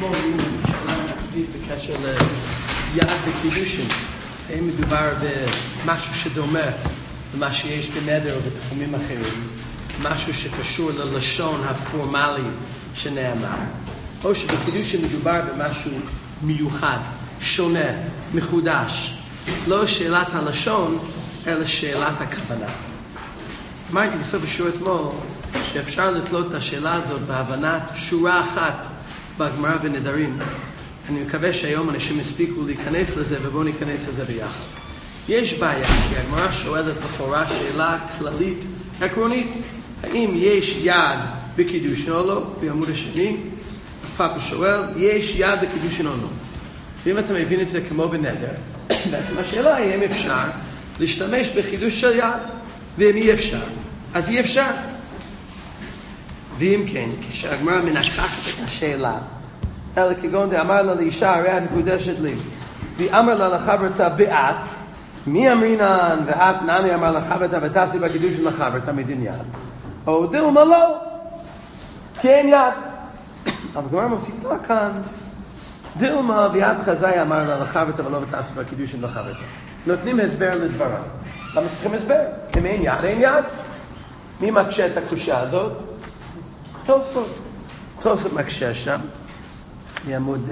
אתמול שאלה מרכזית בקשר ליד בקידושין. האם מדובר במשהו שדומה למה שיש בנדר ובתחומים אחרים, משהו שקשור ללשון הפורמלי שנאמר, או שבקידושין מדובר במשהו מיוחד, שונה, מחודש, לא שאלת הלשון אלא שאלת הכוונה. אמרתי בסוף השיעור אתמול שאפשר לתלות את השאלה הזאת בהבנת שורה אחת בגמרא בנדרים. אני מקווה שהיום אנשים הספיקו להיכנס לזה, ובואו ניכנס לזה ביחד. יש בעיה, כי הגמרא שואלת לכאורה שאלה כללית עקרונית, האם יש יד בקידושין או לא? בעמוד השני פאפה שואל, יש יד בקידושין או לא? ואם אתה מבין את זה כמו בנדר, בעצם השאלה היא אם אפשר להשתמש בחידוש של יד, ואם אי אפשר, אז אי אפשר. ואם כן, כשהגמרא מנתחת את השאלה, אלא כגון דאמר לה לאישה, הרי את מקודשת לי, ואמר לה לחברתה ואת, מי אמרינן ואת נמי אמר לחברתה ותעשי בקידושין לחברתה מדין יד, או דילמה לא, כי אין יד. אבל הגמרא מוסיפה כאן, דילמה ויד חזאי אמר לה לחברתה ולא ותעשי בקידושין לחברתה. נותנים הסבר לדברה. למה צריכים הסבר? אם אין יד, אין יד. מי מקשה את הקושה הזאת? תוספות. תוספות מקשה שם. בעמוד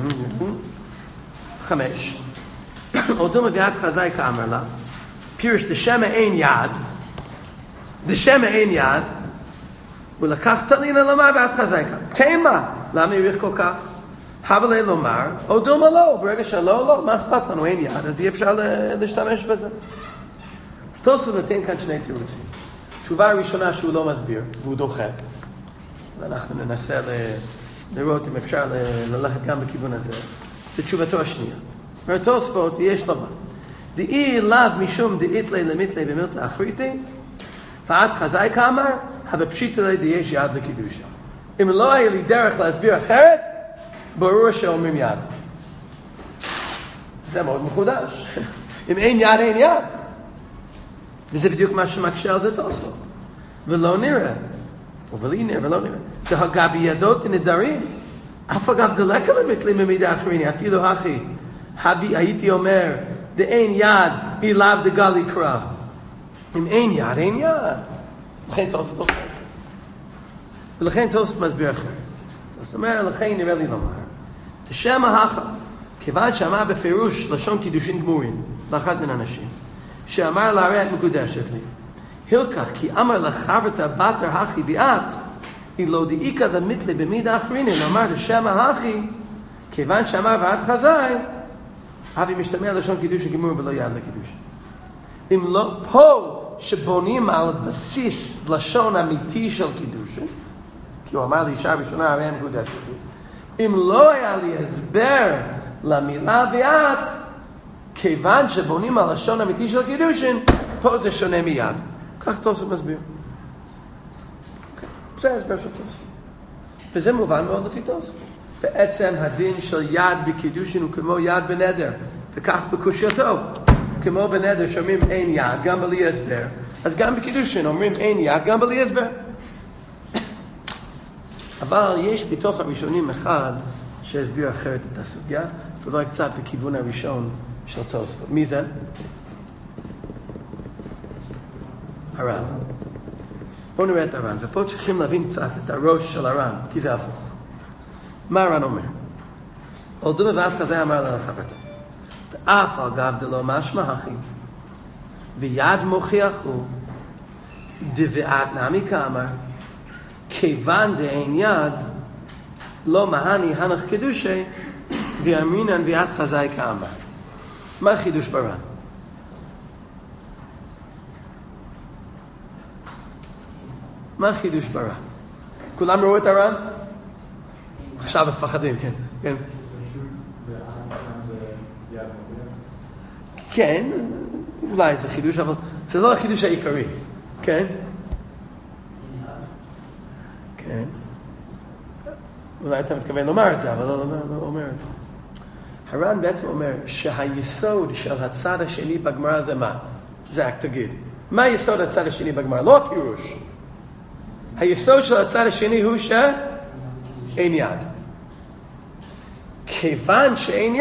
5. עוד מביאת חזאי כאמר לה, פירש דשמה אין יד, דשמה אין יד, הוא לקח תלינה לומר ועד חזאי כאן. תימה, למה יריך כל כך? הבלי לומר, או דומה לא, ברגע שלא, לא, מה אכפת לנו, אין יד, אז אי אפשר להשתמש בזה. אז תוספות נותן כאן שני תירוצים. תשובה הראשונה שהוא לא מסביר, והוא דוחק. ואנחנו ננסה לראות אם אפשר ללכת גם בכיוון הזה. בתשובתו השנייה. תוספות, יש לומר. דאי לאו משום דאית לי למיתלי במילתא אחריתי, ועד חזאי כאמר, הפשיטא לי דאיש יד לקידושה. אם לא היה לי דרך להסביר אחרת, ברור שאומרים יד. זה מאוד מחודש. אם אין יד, אין יד. וזה בדיוק מה שמקשה על זה תוספות. ולא נראה. ובלי נראה ולא נראה. שהגע בידות נדרים, אף אגב דלקה למיתלי ממידה אחריני, אפילו הכי, הייתי אומר, דאין יד, אי לאו דגלי קרב. אם אין יד, אין יד. לכן תוספות אוכלת. ולכן תוספות מסביר אחר. זאת אומרת, לכן נראה לי לומר, תשמע האחר, כיוון שאמר בפירוש לשון קידושין גמורים, לאחת מן אנשים, שאמר לה הרי את מקודשת לי, הלקח כי אמר לחברתה בתר הכי ואת, היא לא דאיקה דמיתלי במידה אחרינין, אמר תשמע הכי, כיוון שאמר ואת חזאי, אבי משתמע לשון קידושין גמורים ולא יד לקידושין. אם לא פה שבונים על בסיס לשון אמיתי של קידושין, כי הוא אמר לי אישה ראשונה הרי הם מקודשת לי. אם לא היה לי הסבר למילה ואת, כיוון שבונים על לשון אמיתי של קידושין, פה זה שונה מיד. כך תוספות מסביר. זה הסבר של תוספות. וזה מובן מאוד לפי תוספות. בעצם הדין של יד בקידושין הוא כמו יד בנדר, וכך בקושייתו. כמו בנדר שאומרים אין יד, גם בלי הסבר. אז גם בקידושין אומרים אין יד, גם בלי הסבר. אבל יש בתוך הראשונים אחד שהסביר אחרת את הסוגיה, ולא קצת בכיוון הראשון של תוספות. מי זה? הר"ן. בואו נראה את הר"ן, ופה צריכים להבין קצת את הראש של הר"ן, כי זה הפוך. מה הר"ן אומר? על דומה ועד חזאי אמר לה לחברתה, אף על גב דלא משמע הכי, ויד מוכיח הוא, דבעת נמי כאמר, כיוון דאין יד, לא מהני הנך קידושי, ואמרינן ויד חזאי כאמר. מה חידוש בר"ן? מה חידוש בר"ן? כולם ראו את הר"ן? עכשיו מפחדים, כן. כן. כן, אולי זה חידוש, אבל זה לא החידוש העיקרי. כן? כן. אולי אתה מתכוון לומר את זה, אבל לא אומר את זה. הר"ן בעצם אומר שהיסוד של הצד השני בגמרא זה מה? זה רק תגיד. מה היסוד הצד השני בגמרא? לא הפירוש. היסוד של הצד השני הוא שאין יד. כיוון שאין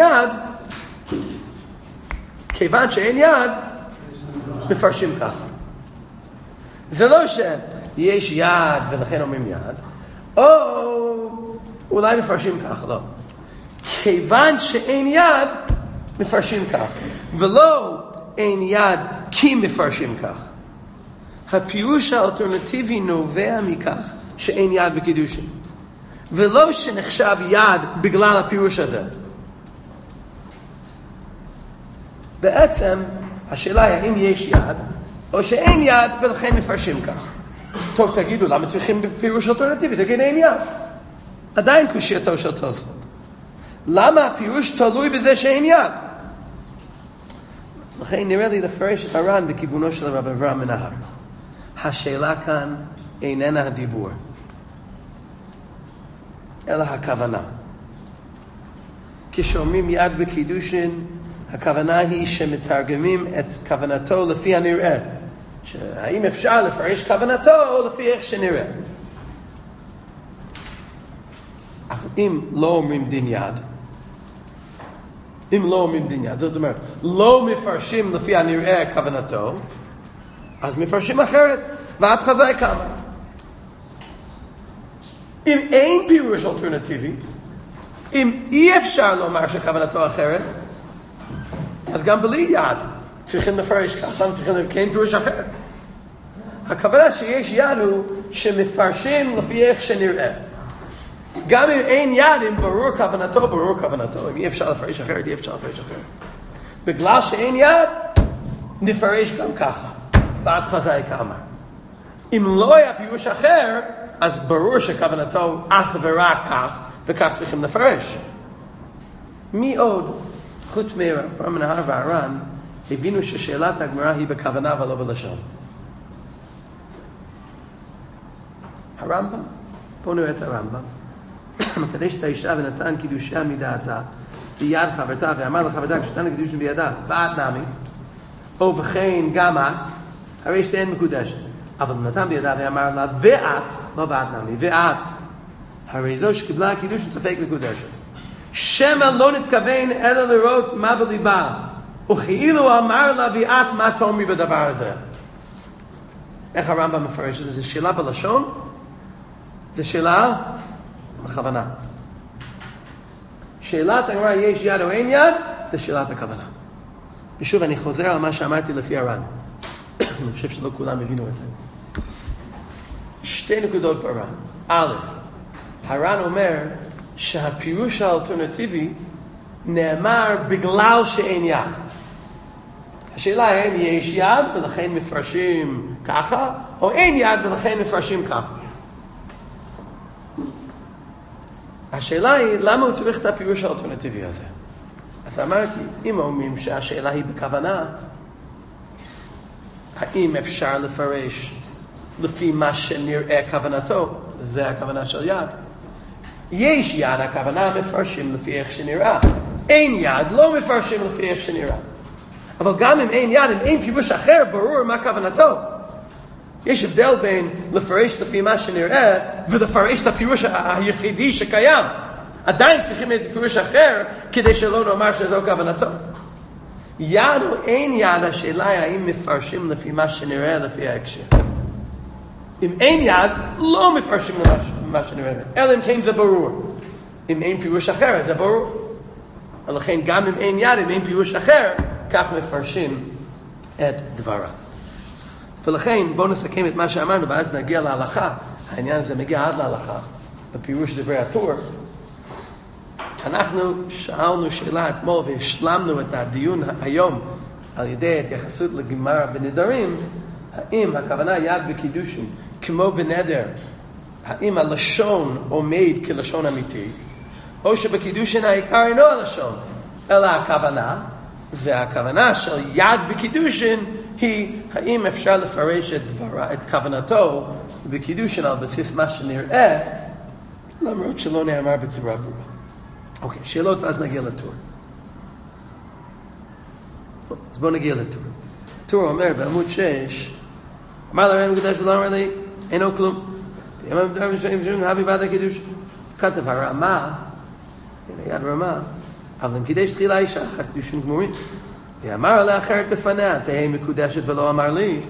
יד, מפרשים כך. זה לא שיש יד ולכן אומרים יד, או אולי מפרשים כך, לא. כיוון שאין יד, מפרשים כך. ולא אין יד כי מפרשים כך. הפירוש האלטרנטיבי נובע מכך שאין יד בקידושין. ולא שנחשב יד בגלל הפירוש הזה. בעצם השאלה היא האם יש יד או שאין יד ולכן מפרשים כך. טוב, תגידו, למה צריכים בפירוש אלטרנטיבי? תגיד, אין יד. עדיין קושייתו של תוספות. למה הפירוש תלוי בזה שאין יד? לכן נראה לי לפרש את הר"ן בכיוונו של הרב אברהם מנהר. השאלה כאן איננה הדיבור, אלא הכוונה. כשאומרים יד בקידושין, הכוונה היא שמתרגמים את כוונתו לפי הנראה. האם אפשר לפרש כוונתו לפי איך שנראה. אבל אם לא אומרים דין יד, זאת אומרת, לא מפרשים לפי הנראה כוונתו, אז מפרשים אחרת, ועד חזאי כמה. אם אין פירוש אלטרנטיבי, אם אי אפשר לומר שכוונתו אחרת, אז גם בלי יד צריכים לפרש כך. למה צריכים כן פירוש אחר? הכוונה שיש יד הוא שמפרשים לפי איך שנראה. גם אם אין יד, אם ברור כוונתו. אם אי אפשר לפרש אחרת, אי אפשר לפרש אחרת. בגלל שאין יד, נפרש גם ככה. ועד חזאי כמה. אם לא היה פירוש אחר, אז ברור שכוונתו אך ורק כך, וכך צריכים לפרש. מי עוד, חוץ מאברהם מנהר והר"ן, הבינו ששאלת הגמרא היא בכוונה ולא בלשון? הרמב"ם. בואו נראה את הרמב"ם. מקדש את האישה ונתן קידושיה מדעתה ביד חברתה, ואמר לחברתה כשתן לקידושין בידה, ואת נמי, או וכן גם את, הרי שתיהן מקודשת. אבל נתן בידה ואמר לה, ואת, לא ואת נמי, ואת, הרי זו שקיבלה קידושין ספק מקודשת. שמא לא נתכוון אלא לראות מה בליבה, וכאילו אמר לה, ואת מה תאמרי בדבר הזה. איך הרמב"ם מפרש את זה? זה שאלה בלשון? זה שאלה בכוונה. שאלת הגמרא יש יד או אין יד, זה שאלת הכוונה. ושוב, אני חוזר על מה שאמרתי לפי הר"ן. אני חושב שלא כולם הבינו את זה. שתי נקודות בר"ן. א', הר"ן אומר שהפירוש האלטרנטיבי נאמר בגלל שאין יד. השאלה האם יש יד ולכן מפרשים ככה, או אין יד ולכן מפרשים ככה. השאלה היא, למה הוא צריך את הפירוש האלטרנטיבי הזה? אז אמרתי, אם אומרים שהשאלה היא בכוונה, האם אפשר לפרש לפי מה שנראה כוונתו? זה הכוונה של יד. יש יד, הכוונה מפרשים לפי איך שנראה. אין יד, לא מפרשים לפי איך שנראה. אבל גם אם אין יד, אם אין פירוש אחר, ברור מה כוונתו. יש הבדל בין לפרש לפי מה שנראה ולפרש את הפירוש היחידי שקיים. עדיין צריכים איזה פירוש אחר כדי שלא נאמר שזו כוונתו. יד או אין יד, השאלה היא האם מפרשים לפי מה שנראה לפי ההקשר. אם אין יד, לא מפרשים למה שנראה, אלא אם כן זה ברור. אם אין פירוש אחר, זה ברור. ולכן גם אם אין יד, אם אין פירוש אחר, כך מפרשים את דבריו. ולכן בואו נסכם את מה שאמרנו ואז נגיע להלכה. העניין הזה מגיע עד להלכה בפירוש דברי הטור. אנחנו שאלנו שאלה אתמול והשלמנו את הדיון היום על ידי התייחסות לגמרא בנדרים. האם הכוונה יד בקידושין כמו בנדר, האם הלשון עומד כלשון אמיתי, או שבקידושין העיקר אינו הלשון אלא הכוונה, והכוונה של יד בקידושין היא האם אפשר לפרש את כוונתו בקידושין על בסיס מה שנראה, למרות שלא נאמר בצורה ברורה. אוקיי, שאלות ואז נגיע לטור. אז בואו נגיע לטור. טור אומר בעמוד 6, אמר לרן מקודש ולא אמר לי, אינו כלום. אמר בדברים שונים הביא ועד הקידוש. כתב הרמה, יד רמה, אבל אם קידש תחילה אישה אחת קידושים גמורים. ואמר עליה אחרת בפניה, תהי מקודשת ולא אמר לי.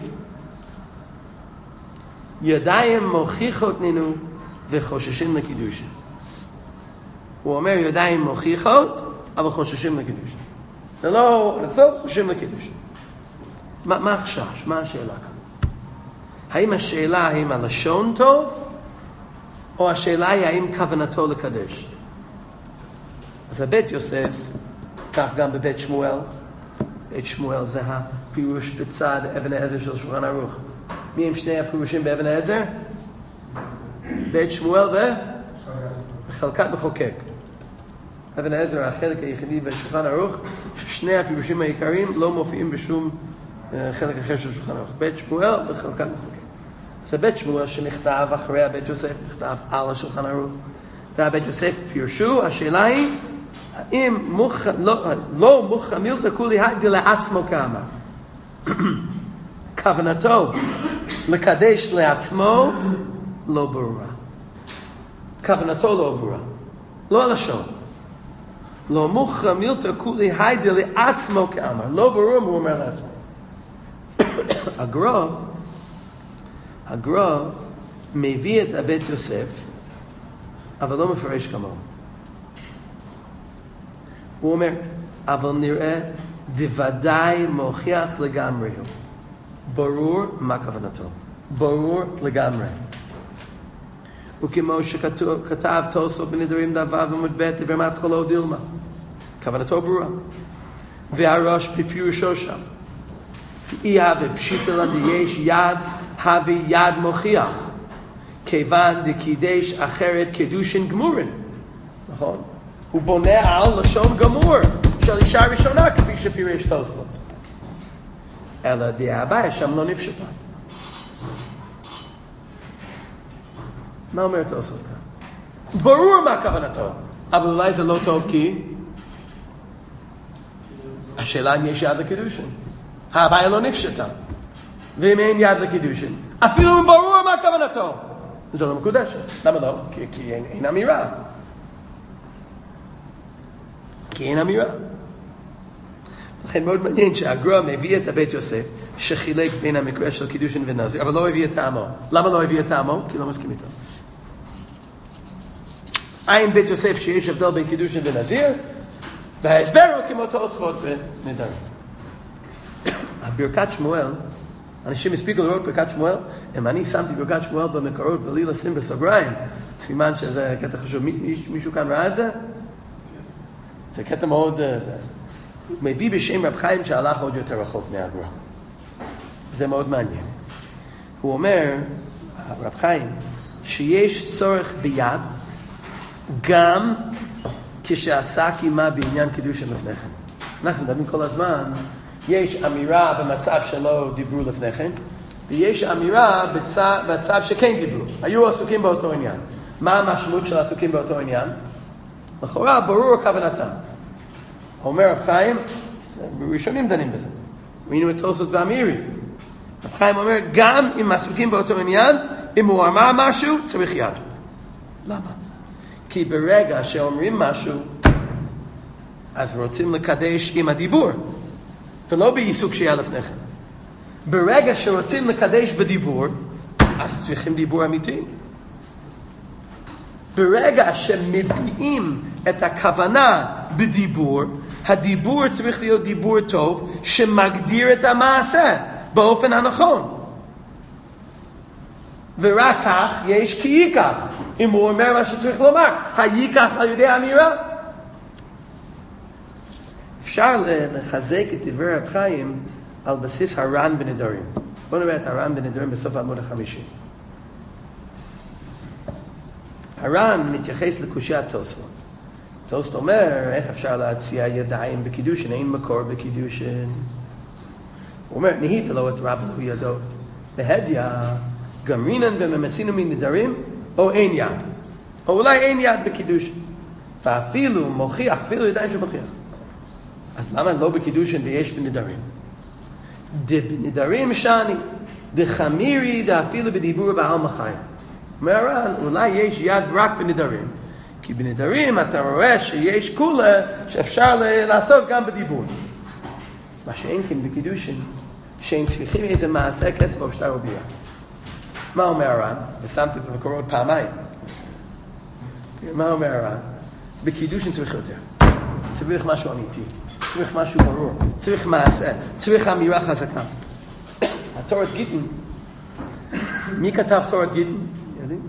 ידיים מוכיחות נינו וחוששים לקידושים. הוא אומר ידיים מוכיחות, אבל חוששים לקידושים. זה לא, לסוף חוששים לקידושים. מה החשש? מה השאלה כאן? האם השאלה האם הלשון טוב, או השאלה היא האם כוונתו לקדש? אז בבית יוסף, כך גם בבית שמואל, בית שמואל זה הפירוש בצד אבן העזר של שולחן ערוך. מי הם שני הפירושים באבן העזר? בית שמואל וחלקת מחוקק. אבן העזר החלק היחידי בשולחן ערוך, ששני הפירושים העיקריים לא מופיעים בשום חלק אחר של שולחן ערוך. בית שמואל וחלקת מחוקק. אז בית שמואל שנכתב אחרי הבית יוסף, נכתב על השולחן ערוך. והבית יוסף פירשו, השאלה היא, האם לא מוכמילתא כולי היידי לעצמו כאמר. כוונתו לקדש לעצמו לא ברורה. כוונתו לא ברורה. לא הלשון. לא מוכמילתא כולי היידי לעצמו כאמר. לא ברור מה הוא אומר לעצמו. הגר"א מביא את הבית יוסף, אבל לא מפרש כמוהו. הוא אומר, אבל נראה דוודאי מוכיח לגמרי הוא. ברור מה כוונתו. ברור לגמרי. וכמו שכתב תוספות בנדרים דבר ועמוד ב' דבר מהתחלה דילמה. כוונתו ברורה. והראש בפירושו שם. אי הווה פשיטא לה דיש יד הווה יד מוכיח. כיוון דקידש אחרת קידושין גמורין. נכון? הוא בונה על לשון גמור של אישה ראשונה כפי שפירש תוספות. אלא דעה הבאה שם לא נפשטה. מה אומר תוספות כאן? ברור מה כוונתו, אבל אולי זה לא טוב כי השאלה אם יש יד לקידושין. הבעיה לא נפשטה. ואם אין יד לקידושין, אפילו אם ברור מה כוונתו, זה לא מקודשת. למה לא? כי אין אמירה. כי אין אמירה. לכן מאוד מעניין שהגר"א מביא את הבית יוסף שחילק בין המקרה של קידושין ונזיר, אבל לא הביא את טעמו. למה לא הביא את טעמו? כי לא מסכים איתו. אין בית יוסף שיש הבדל בין קידושין ונזיר, וההסבר הוא כמו תוספות בנדרים. ברכת שמואל, אנשים הספיקו לראות ברכת שמואל, אם אני שמתי ברכת שמואל במקורות בלי לשים בסוגריים, סימן שזה קטע חשוב. מישהו כאן ראה את זה? זה קטע מאוד... מביא בשם רב חיים שהלך עוד יותר רחוק מהגר"א. זה מאוד מעניין. הוא אומר, רב חיים, שיש צורך ביד גם כשעסק עמה בעניין קידושין לפני כן. אנחנו מדברים כל הזמן, יש אמירה במצב שלא דיברו לפני כן, ויש אמירה במצב שכן דיברו. היו עסוקים באותו עניין. מה המשמעות של עסוקים באותו עניין? לכאורה ברור כוונתם. אומר רב חיים, ראשונים דנים בזה. ראינו את תוספות ואמירי. רב חיים אומר, גם אם עסוקים באותו עניין, אם הוא אמר משהו, צריך יד. למה? כי ברגע שאומרים משהו, אז רוצים לקדש עם הדיבור, ולא בעיסוק שהיה לפני כן. ברגע שרוצים לקדש בדיבור, אז צריכים דיבור אמיתי. ברגע שמביעים את הכוונה בדיבור, הדיבור צריך להיות דיבור טוב שמגדיר את המעשה באופן הנכון. ורק כך יש כי ייקח. אם הוא אומר מה שצריך לומר, הייקח על ידי אמירה. אפשר לחזק את דברי רב חיים על בסיס הר"ן בנדרים. בואו נראה את הר"ן בנדרים בסוף העמוד 50. הר"ן מתייחס לקושיית תוספות. תוספות אומר, איך אפשר להציע ידיים בקידושין? אין מקור בקידושין. הוא אומר, נהית לו את רב לו ידות. בהדיא, גמרינן בממצינו מנדרים, או אין יד. או אולי אין יד בקידושין. ואפילו מוכיח, אפילו ידיים שמוכיח. אז למה לא בקידושין ויש בנדרים? בנדרים שני, דחמירי דאפילו בדיבור בעל מחיים. אומר הר"ן, אולי יש יד רק בנדרים, כי בנדרים אתה רואה שיש כולה שאפשר לעשות גם בדיבור. מה שאין כן בקידושין, שאין צריכים איזה מעשה כסף או שטר או בירה. מה אומר הר"ן? ושמתי במקורות פעמיים. מה אומר הר"ן? בקידושין צריך יותר. צריך משהו אמיתי. צריך משהו ברור. צריך מעשה. צריך אמירה חזקה. התורת גיטין. מי כתב תורת גיטין? יודעים?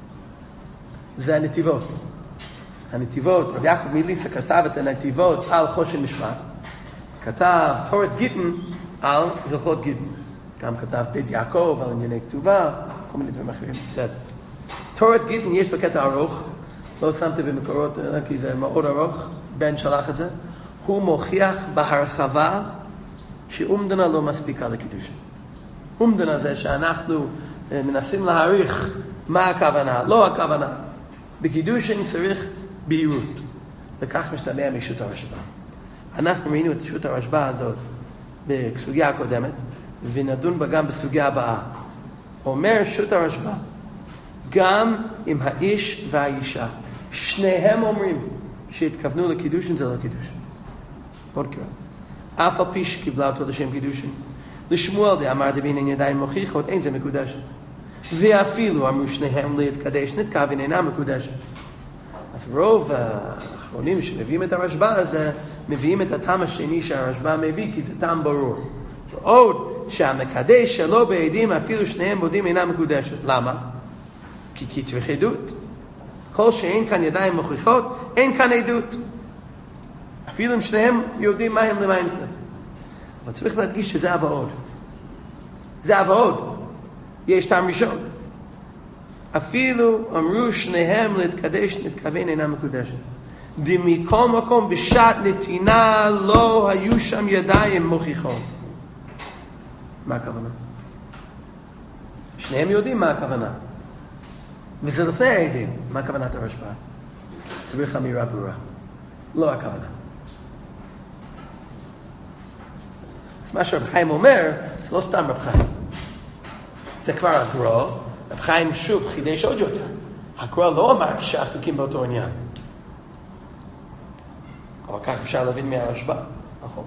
זה הנתיבות. הנתיבות, רבי יעקב מליסה כתב את הנתיבות על חושן משפט. כתב תורת גיטין על הלכות גיטין. גם כתב בית יעקב על ענייני כתובה, כל מיני דברים אחרים. בסדר. תורת גיטין יש לו קטע ארוך, לא שמתי במקורות כי זה מאוד ארוך, בן שלח את זה. הוא מוכיח בהרחבה שאומדנה לא מספיקה לקידושין. אומדנה זה שאנחנו מנסים להעריך מה הכוונה, לא הכוונה. בקידושין צריך בהירות. וכך משתמע משו"ת הרשב"א. אנחנו ראינו את שו"ת הרשב"א הזאת בסוגיה הקודמת, ונדון בה גם בסוגיה הבאה. אומר שו"ת הרשב"א, גם אם האיש והאישה, שניהם אומרים שהתכוונו לקידושין, זה לא קידושין. עוד קרא. אף על פי שקיבלה אותו לשם קידושין. לשמואל דאמר דבעינן ידיים מוכיחות, אין זה מקודשת. ואפילו אמרו שניהם להתקדש, נתכוון אינה מקודשת. אז רוב האחרונים שמביאים את הרשב"א הזה, מביאים את הטעם השני שהרשב"א מביא, כי זה טעם ברור. ועוד שהמקדש שלו בעדים, אפילו שניהם מודים אינה מקודשת. למה? כי צריך עדות. כל שאין כאן ידיים מוכיחות, אין כאן עדות. אפילו אם שניהם יודעים מה הם למה הם כתב. אבל צריך להדגיש שזה ועוד. זה ועוד. יש טעם ראשון. אפילו אמרו שניהם להתקדש, נתכוון אינה מקודשת. מכל מקום בשעת נתינה לא היו שם ידיים מוכיחות. מה הכוונה? שניהם יודעים מה הכוונה. וזה לפני העדים. מה הכוונת הרשב"א? צריך אמירה ברורה. לא הכוונה. אז מה שרב חיים אומר, זה לא סתם רב חיים. זה כבר הגר"א. רב חיים שוב חידש עוד יותר. הגר"א לא אמר כשעסוקים באותו עניין. אבל כך אפשר להבין מהרשב"א. נכון.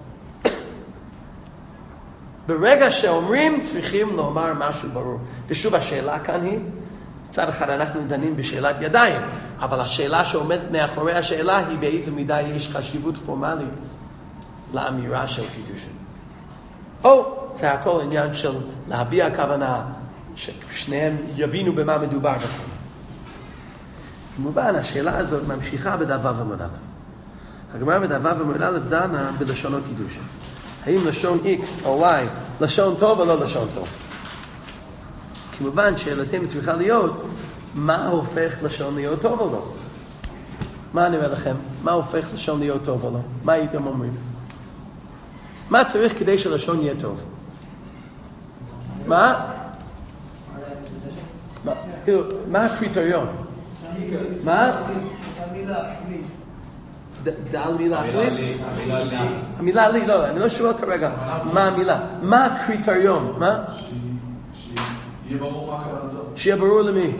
ברגע שאומרים צריכים לומר משהו ברור. ושוב השאלה כאן היא, מצד אחד אנחנו דנים בשאלת ידיים, אבל השאלה שעומדת מאחורי השאלה היא באיזה מידה יש חשיבות פורמלית לאמירה של קידושין. או זה הכל עניין של להביע הכוונה, ששניהם יבינו במה מדובר בכלל. כמובן השאלה הזאת ממשיכה בדף ועמוד א'. הגמרא בדף ועמוד א' דנה בלשונות קידושין. האם לשון X או Y לשון טוב או לא לשון טוב? כמובן שאלתנו צריכה להיות מה הופך לשון להיות טוב או לא? מה אני אומר לכם? מה הופך לשון להיות טוב או לא? מה הייתם אומרים? מה צריך כדי שלשון יהיה טוב? מה? כאילו, מה הקריטריון? מה? דל מילה החליף? המילה לי, לא, אני לא שואל כרגע מה המילה. מה הקריטריון? מה? שיהיה ברור מה כוונתו. שיהיה ברור למי?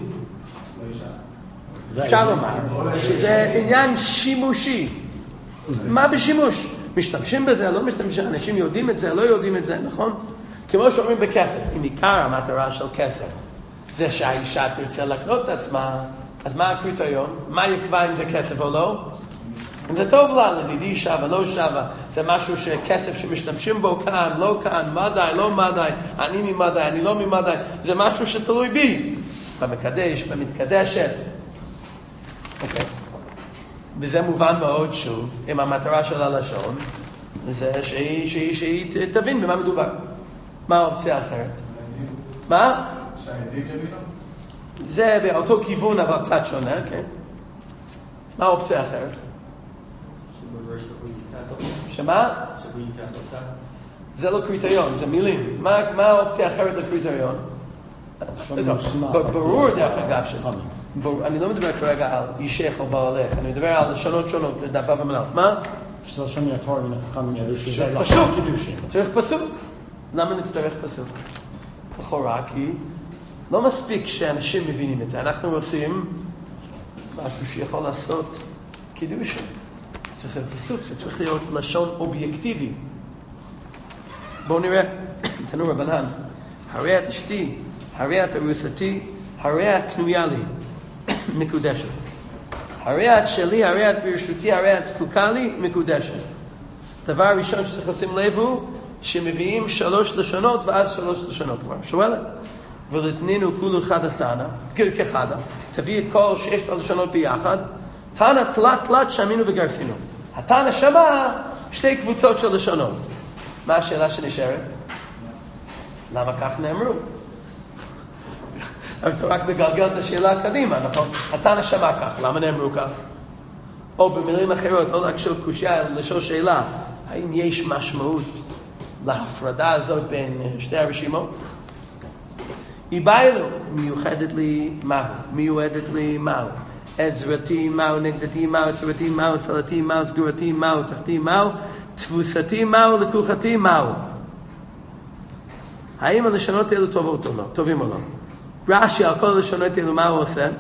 אפשר לומר שזה עניין שימושי. מה בשימוש? משתמשים בזה, לא משתמשים, אנשים יודעים את זה, לא יודעים את זה, נכון? כמו שאומרים בכסף, אם עיקר המטרה של כסף זה שהאישה תרצה לקנות את עצמה, אז מה הקריטריון? מה יקבע אם זה כסף או לא? אם זה טוב לה, לדידי שווה, לא שווה, זה משהו שכסף שמשתמשים בו כאן, לא כאן, מדי, לא מדי, אני ממדי, אני לא ממדי, זה משהו שתלוי בי, במקדש, במתקדשת. אוקיי. וזה מובן מאוד שוב, אם המטרה של הלשון, זה שהיא תבין במה מדובר. מה האופציה האחרת? מה? שהעדים יבינו? זה באותו כיוון אבל קצת שונה, כן? מה האופציה האחרת? שמה? זה לא קריטריון, זה מילים. מה האופציה האחרת לקריטריון? ברור דרך אגב אני לא מדבר כרגע על אישך או בעלך, אני מדבר על לשונות שונות, לדף ומלאף. מה? שזה לשון מהתורה מן החכמים ידעו שזה לא פסוק. קידושין. צריך פסוק. למה נצטרך פסוק? לכאורה כי לא מספיק שאנשים מבינים את זה. אנחנו רוצים משהו שיכול לעשות קידוש. צריך להיות פסוק, זה צריך להיות לשון אובייקטיבי. בואו נראה, תנו רבנן, הרי את אשתי, הרי את ארוסתי, הרי את קנויה לי, מקודשת. הרי את שלי, הרי את ברשותי, הרי את זקוקה לי, מקודשת. דבר הראשון שצריך לשים לב הוא שמביאים 3 לשונות ואז 3 לשונות. כבר שואלת, ולתנינו כולו חדה תנא, כחדה, תביא את כל 6 הלשונות ביחד, תנא תלת שמינו וגרסינו. התנא שמע 2 קבוצות של לשונות. מה השאלה שנשארת? למה כך נאמרו? אבל אתה רק מגלגל את השאלה קדימה, נכון? התנא שמע כך, למה נאמרו כך? או במילים אחרות, לא להקשור קושיה, אלא לשאול שאלה, האם יש משמעות להפרדה הזאת בין 2 הרשימות? היא באה אלו, מיוחדת לי מהו, מיועדת לי מהו, עזרתי מהו, נגדתי מהו, צורתי מהו, צלתי מהו, סגורתי מהו, תחתי מהו, תבוסתי מהו, לקוחתי מהו. האם הלשונות האלו טובות או לא? טובים או לא? רש"י על כל הלשונות האלו מה הוא עושה?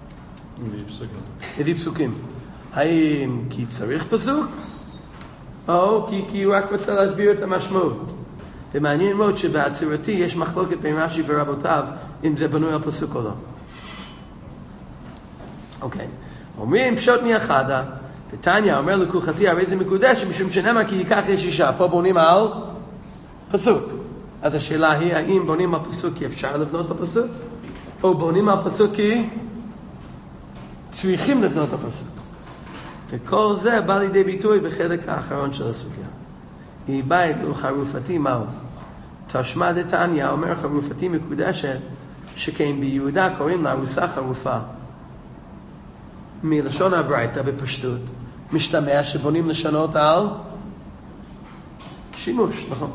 מביא פסוקים. האם כי צריך פסוק? או כי הוא רק רוצה להסביר את המשמעות? ומעניין מאוד שבעצירתי יש מחלוקת בין רש"י ורבותיו אם זה בנוי על פסוק או לא. אוקיי. אומרים פשוט מאחדה, ותניא אומר לקוחתי הרי זה מקודש משום שנאמר כי ייקח יש אישה. פה בונים על פסוק. אז השאלה היא האם בונים על פסוק כי אפשר לבנות על פסוק? או בונים על פסוק כי צריכים לבנות על פסוק? וכל זה בא לידי ביטוי בחלק האחרון של הסוגיה. היא באה אלו חרופתי מהו. תשמע דתניא אומר חרופתי מקודשת שכן ביהודה קוראים לה ארוסה חרופה. מלשון הברייתא בפשטות משתמע שבונים לשונות על שימוש, נכון?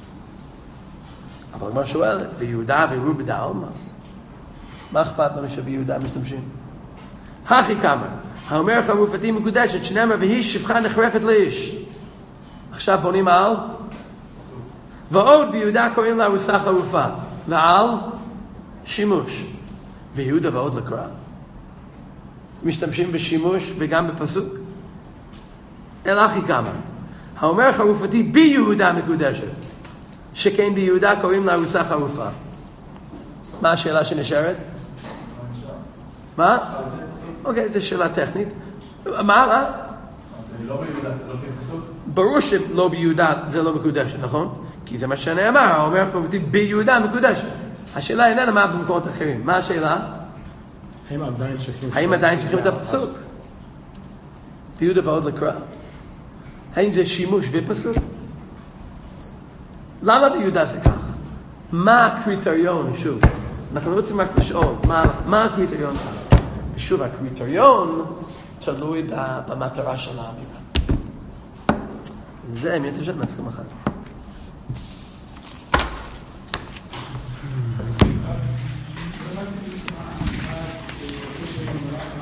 אבל מה שואלת, ויהודה ויראו בדעלמא, מה אכפת לנו שביהודה משתמשים? הכי כמה, האומר חרופתי מקודשת שנאמר והיא שפחה נחרפת לאיש. עכשיו בונים על ועוד ביהודה קוראים לה ארוסה חרופה ועל שימוש. ויהודה ועוד לקרוא משתמשים בשימוש וגם בפסוק? אלא הכי כמה, האומר חרופתי ביהודה מקודשת שכן ביהודה קוראים לה ארוסה חרופה. מה השאלה שנשארת? מה? אוקיי, זו שאלה טכנית. מה? לא ביהודה, לא פסוק? ברור שלא ביהודה זה לא מקודשת, נכון? כי זה מה שנאמר, האומר חרופתי ביהודה מקודשת. השאלה איננה מה במקומות אחרים. מה השאלה? האם עדיין צריכים את הפסוק? ביהודה ועוד לקרוא? האם זה שימוש ופסוק? למה ביהודה זה כך? מה הקריטריון? שוב, אנחנו לא רוצים רק לשאול מה הקריטריון כאן. ושוב, הקריטריון תלוי במטרה של האמירה. זה אמת, יש לנו צריכים אחת.